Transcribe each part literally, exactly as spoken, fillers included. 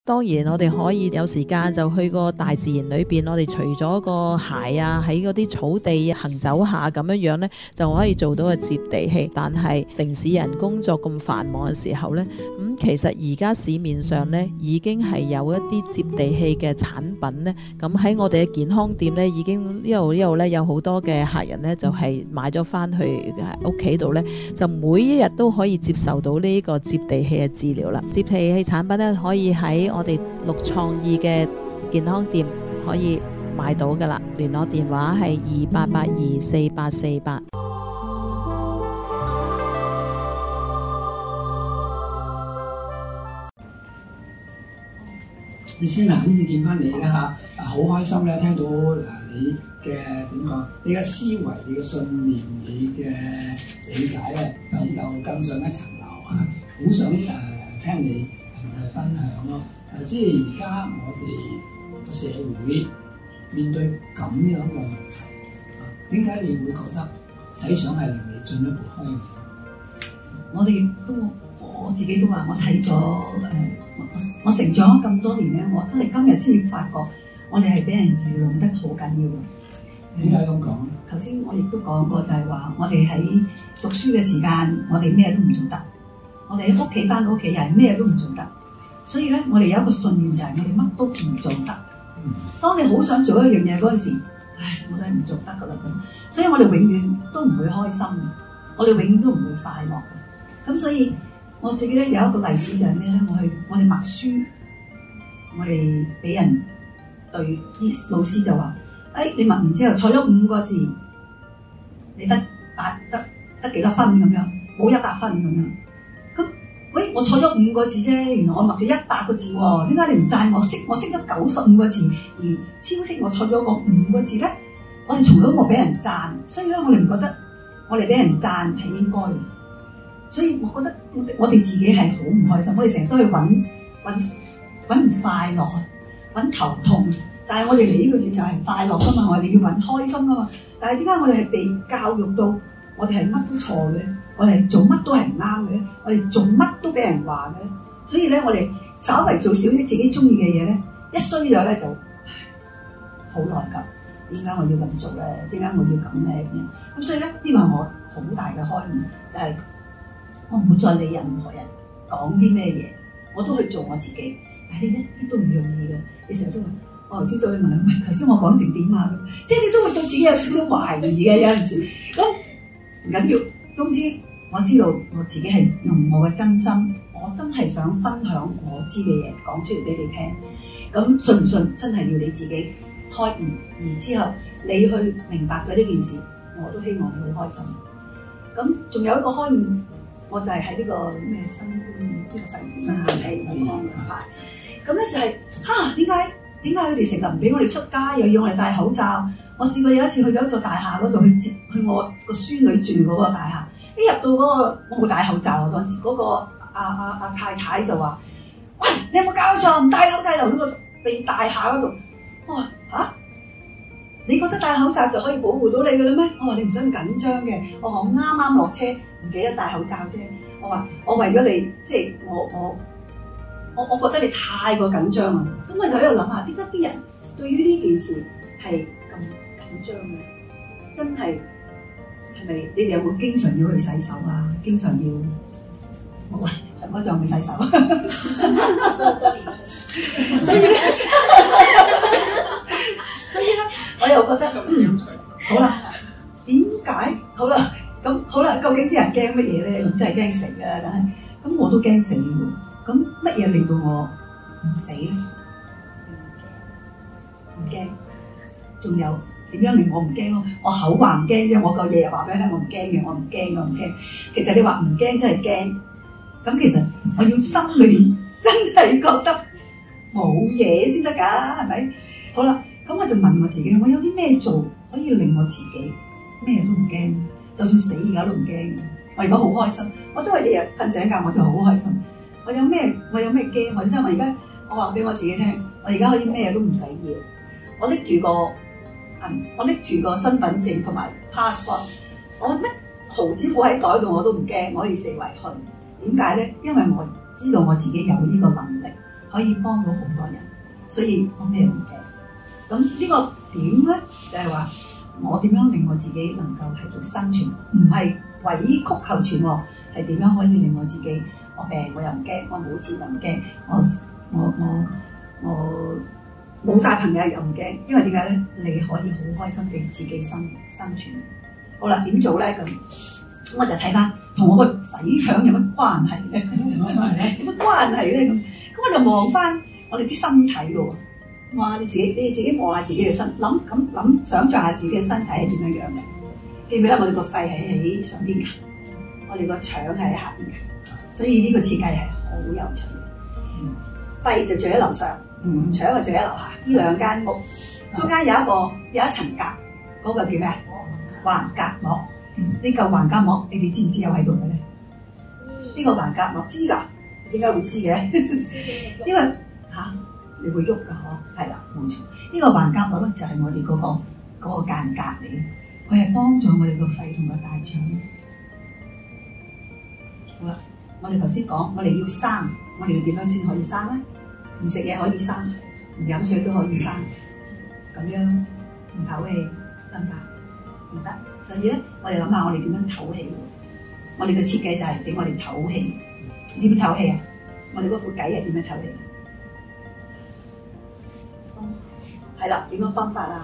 當然我哋可以有時間就去個大自然裏邊，我哋除咗個鞋啊喺嗰啲草地行走下咁樣樣呢，就可以做到個接地氣。但係城市人工作咁繁忙嘅時候呢，咁、嗯、其實而家市面上呢已經係有一啲接地氣嘅產品呢。咁喺我哋嘅健康店呢，已經呢度呢度呢有好多嘅客人呢，就係、是、買咗翻去屋企度呢，就每一日都可以接受到呢個接地氣嘅治療啦。接地氣產品呢，可以喺我哋綠創意嘅健康店可以買到噶啦，聯絡電話係二八八二四八四八。 意思嗱，呢次見翻你啦嚇，好開心咧，聽到嗱你嘅點講，你嘅思維、你嘅信念、你嘅理解咧，有有更上一層樓啊！好想誒、呃、聽你誒分享咯。誒、呃，即係而家我哋個社會面對咁樣嘅問題，點解你會覺得洗腸係令你進一步開悟？ 我哋都我自己都話，我睇咗誒，我我成長咗咁多年咧，我真係今日先發覺，我哋係俾人愚弄得好緊要嘅。 點解咁講？ 頭先我亦都講過，就係話我哋喺讀書嘅時間，我哋咩都唔做得；我哋喺屋企翻到屋企又係咩都唔做得。所以咧，我哋有一個信念就係我哋乜都唔做得。嗯、當你好想做一樣嘢嗰陣時，唉，我都係唔做得噶啦咁。所以我哋永遠都唔會開心，我哋永遠都唔會快樂嘅。咁所以我最記得有一個例子就係咩咧？我去我哋默書，我哋俾人對啲老師就話：誒、哎，你默完之後錯咗五個字，你得八得得幾多分咁樣？冇一百分咁樣。咁喂，我錯咗五個字啫，原來我默咗一百個字喎。點解你唔讚我識？我識咗九十五個字，而挑剔我錯咗個五個字咧？我哋從來都冇俾人讚，所以咧我哋唔覺得我哋俾人讚係應該嘅。所以我覺得我哋自己係好唔開心，我哋成日都去揾揾揾唔快樂啊，揾頭痛。但係我哋嚟呢個月就係快樂噶嘛，我哋要揾開心噶嘛。但係點解我哋係被教育到我哋係乜都錯嘅？我哋做乜都係唔啱嘅，我哋做乜都俾人話嘅咧。所以咧，我哋稍為做少啲自己中意嘅嘢咧，一衰咗咧就好內疚。點解我要咁做咧？點解我要咁咧？咁咁所以咧，呢個係我好大嘅開悟，就係我唔會再理任何人講啲咩嘢，我都去做我自己。但係呢一啲都唔容易嘅，你成日都話，我頭先再問你，喂，頭先我講成點啊？即係你都會對自己有少少懷疑嘅，有陣時。咁唔緊要，總之我知道我自己係用我嘅真心，我真係想分享我知嘅嘢講出嚟俾你聽。咁信唔信真係要你自己開悟，而之後你去明白咗呢件事，我都希望你好開心。咁仲有一個開悟，我就係喺呢個咩新冠呢個肺炎新冠肺炎嘅快。咁咧就係嚇點解點解佢哋成日唔俾我哋出街，又要我哋戴口罩？我試過有一次去咗一座大廈嗰度去接去我個孫女住嗰個大廈，一入到嗰個我冇戴口罩啊！嗰陣時嗰個阿阿阿太太就話：喂，你有冇搞錯？唔戴口罩入嗰個地大廈嗰度？我話嚇，你覺得戴口罩就可以保護到你嘅啦咩？我話你唔使咁緊張嘅。我話我啱啱落車唔記得戴口罩啫。我話我為咗你，即係我我我我覺得你太過緊張啊。咁我就喺度諗下，點解啲人對於呢件事係咁緊張嘅？真係係咪你哋有冇經常要去洗手啊？經常要冇啊？上嗰仲未洗手，所以咧，所以咧，我又覺得嗯好啦，點解好啦？咁好啦，究竟啲人驚乜嘢咧？咁真係驚死啊！但係咁我都驚死喎。咁乜嘢令到我唔死咧？唔驚，仲有點樣令我唔驚咯？我口話唔驚啫，我個日日話俾你聽，我唔驚嘅，我唔驚，我唔驚。其實你話唔驚真係驚，咁其實我要心裏面真係覺得冇嘢先得㗎，係咪？好啦，咁我就問我自己，我有啲咩做可以令我自己咩都唔驚？就算死而家都唔驚。我而家好開心，我都係日日瞓醒覺我就好開心。我有咩我有咩驚？我因為我而家我話俾我自己聽，我而家可以咩都唔使要。我拎住個嗯，我拎住個身份證同埋 passport， 我乜毫子冇喺袋度我都唔驚，我可以四圍去。點解咧？因為我知道我自己有呢個能力， 可以幫到好多人，所以我咩唔驚。咁呢個點咧就係話我點樣令我自己能夠喺度生存，唔係委曲求全喎，係點樣可以令我自己我病我又唔驚，我冇錢又唔驚，我我我我冇晒朋友又唔驚，因為點解咧？你可以好開心地自己生生存。好啦，點做咧？咁我就睇翻同我個洗腸有乜關係咧？有乜關係咧？咁咁我就望翻我哋啲身體咯。哇！你自己你自己望下自己嘅身，諗咁諗，想像下自己嘅身體係點樣樣嘅。記唔記得我哋個肺係喺上邊嘅，我哋個腸係喺下邊嘅，所以呢個設計係好有趣嘅。嗯，肺就住喺樓上，嗯，腸就住喺樓下。呢兩間屋中間有一個有一層隔，嗰、那個叫咩啊？橫隔膜。呢嚿橫隔膜，你哋知唔知有喺度嘅咧？呢、這個橫隔膜知㗎？點解會知嘅？因為嚇。你會喐㗎嗬，係啦，冇錯。呢、這個橫隔膜咧就係我哋嗰、那個嗰、那個間隔嚟嘅，佢係幫助我哋個肺同個大腸。好啦，我哋頭先講，我哋要生，我哋要點樣先可以生咧？唔食嘢可以生，唔飲水都可以生，咁樣唔唞氣得唔得？唔得。所以咧，我哋諗下我哋點樣唞氣。我哋嘅設計就係俾我哋唞氣。點唞氣啊？我哋嗰副計係點樣唞氣？係啦，點樣泵法啊？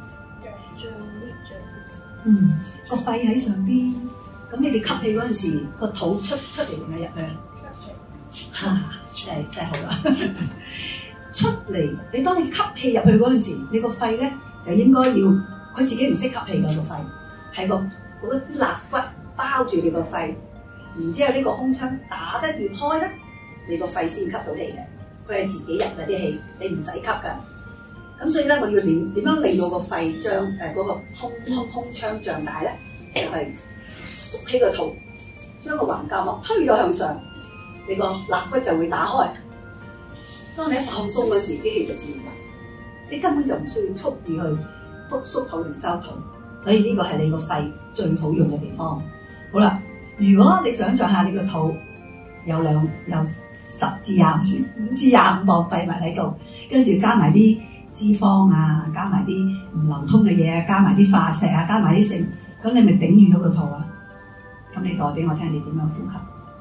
嗯，個肺喺上邊，咁你哋吸氣嗰陣時，個肚出出嚟定係入去？出嚟，真係真係好啦！出嚟，你當你吸氣入去嗰陣時，你個肺咧就應該要，佢自己唔識吸氣㗎個肺，係個嗰啲肋骨包住你個肺，然之後呢個空腔打得越開咧，你個肺先吸到氣嘅，佢係自己入嘅啲氣，你唔使吸㗎。咁所以咧，我要點點樣令到個肺張誒嗰個空空空腔脹大咧？就係縮起個肚，將個橫膈膜推咗向上，你個肋骨就會打開。當你一放鬆嗰時，啲氣就自然嚟，你根本就唔需要蓄意去縮縮肚定收肚。所以呢個係你個肺最好用嘅地方。好啦，如果你想像下你個肚有兩有十至廿五、五至廿五磅廢物喺度，跟住加埋啲脂肪啊，加埋啲唔流通嘅嘢啊，加埋啲化石啊，加埋啲性，咁你咪頂住咗個肚啊？咁你代俾我聽，你點樣呼吸？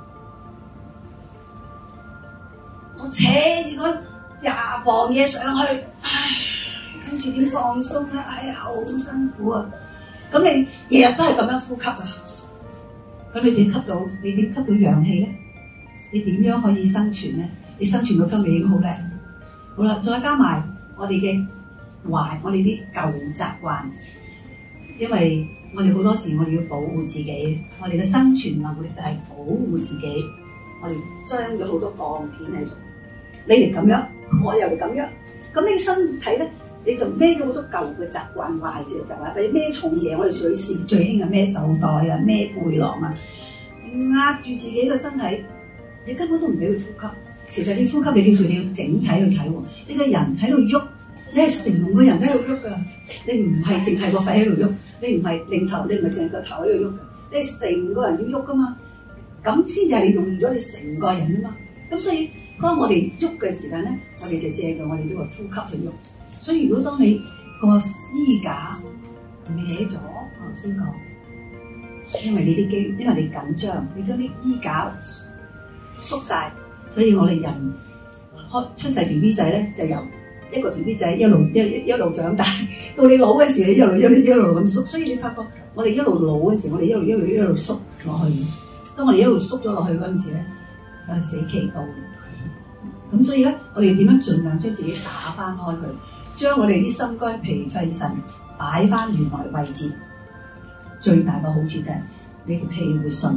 我扯住嗰廿磅嘢上去，唉，跟住點放鬆咧？哎呀，好辛苦啊！咁你日日都係咁樣呼吸啊？咁你點吸到？你點吸到氧氣咧？你點樣可以生存咧？你生存到今日已經好叻。好啦，再加埋我哋嘅壞，我哋啲舊習慣，因為我哋好多時我哋要保護自己，我哋嘅生存能力就係保護自己。我哋將咗好多鋼片喺度，你哋咁樣，我又嚟咁樣，咁你身體咧，你就孭咗好多舊嘅習慣壞嘅習慣，譬如孭重嘢，我哋水士最興嘅孭手袋啊，孭背囊啊，壓住自己嘅身體，你根本都唔俾佢呼吸。其實你呼吸，你叫做你要整體去睇喎。呢個人喺度喐，你係成個人喺度喐㗎。你唔係淨係個肺喺度喐，你唔係擰頭，你唔係淨係個頭喺度喐㗎。你係成個人要喐㗎嘛。咁先至係你用咗你成個人啊嘛。咁所以當我哋喐嘅時間咧，我哋就借助我哋呢個呼吸去喐。所以如果當你個衣架歪咗，我頭先講，因為你啲肌，因為你緊張，你將啲衣架縮晒。所以我哋人開出世 B B 仔咧，就由一個 B B 仔一路一一一路長大，到你老嘅時，你一路一路一路咁縮。所以你發覺我哋一路老嘅時，我哋一路一路一路縮落去。當我哋一路縮咗落去嗰陣時咧，係死期到。咁所以咧，我哋點樣盡量將自己打翻開佢，將我哋啲心肝脾肺腎擺翻原來位置。最大嘅好處就係你條氣會順。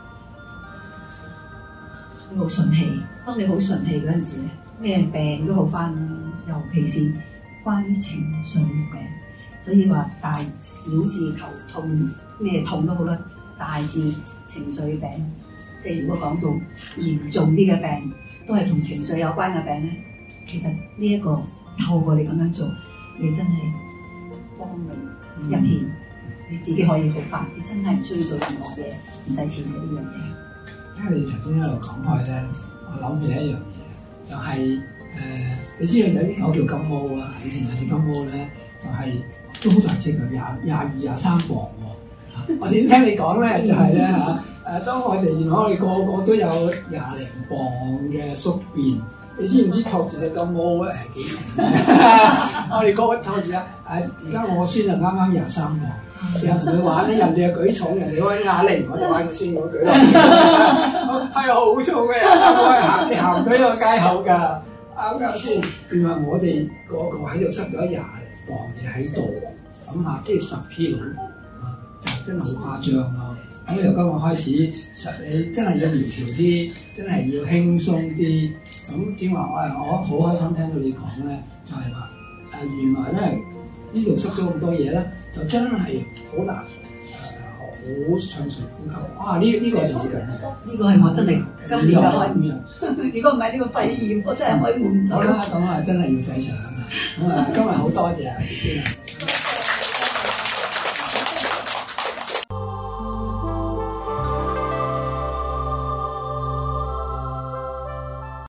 好順氣，當你好順氣嗰陣時咧，咩病都好翻，尤其是關於情緒嘅病。所以話大小至頭痛，咩痛都好啦，大至情緒病，即係如果講到嚴重啲嘅病，都係同情緒有關嘅病咧。其實呢一個透過你咁樣做，你真係光明一片，你自己可以好翻，你真係唔需要做任何嘢，唔使錢嘅呢樣嘢。 因為你頭先一路講開咧，我諗起一樣嘢，就係你知道有啲狗叫金毛啊，以前有隻金毛咧就係、是、都好大隻嘅，廿廿二廿三磅喎。我點聽你講咧，就係咧嚇誒，當我哋原來我哋個個都有廿零磅嘅宿便，你知唔知托住隻金毛誒幾重？我哋個個托住啊！誒，而家我個孫就啱啱廿三磅。成日同佢玩咧，人哋又舉重，人哋開啞鈴，我就玩個孫我舉落，係好重嘅，我行你行唔到呢個街口㗎，啱唔啱先？原來我哋個個喺度塞咗廿零磅嘢喺度，諗下即係十 kilo 啊，就真係好誇張咯。咁由今日開始，實你真係要苗條啲，真係要輕鬆啲。咁正話我我好開心聽到你講咧，就係話誒原來咧呢度塞咗咁多嘢咧。就真係好難，誒、呃、好暢順呼吸。啊！呢、這、呢個就係緊要。 呢個係我真係今年嘅開悟。 如果唔係呢個肺炎，我真係開悟唔到。 好啦，咁啊真係要洗腸啊！咁啊今日好多謝先啊。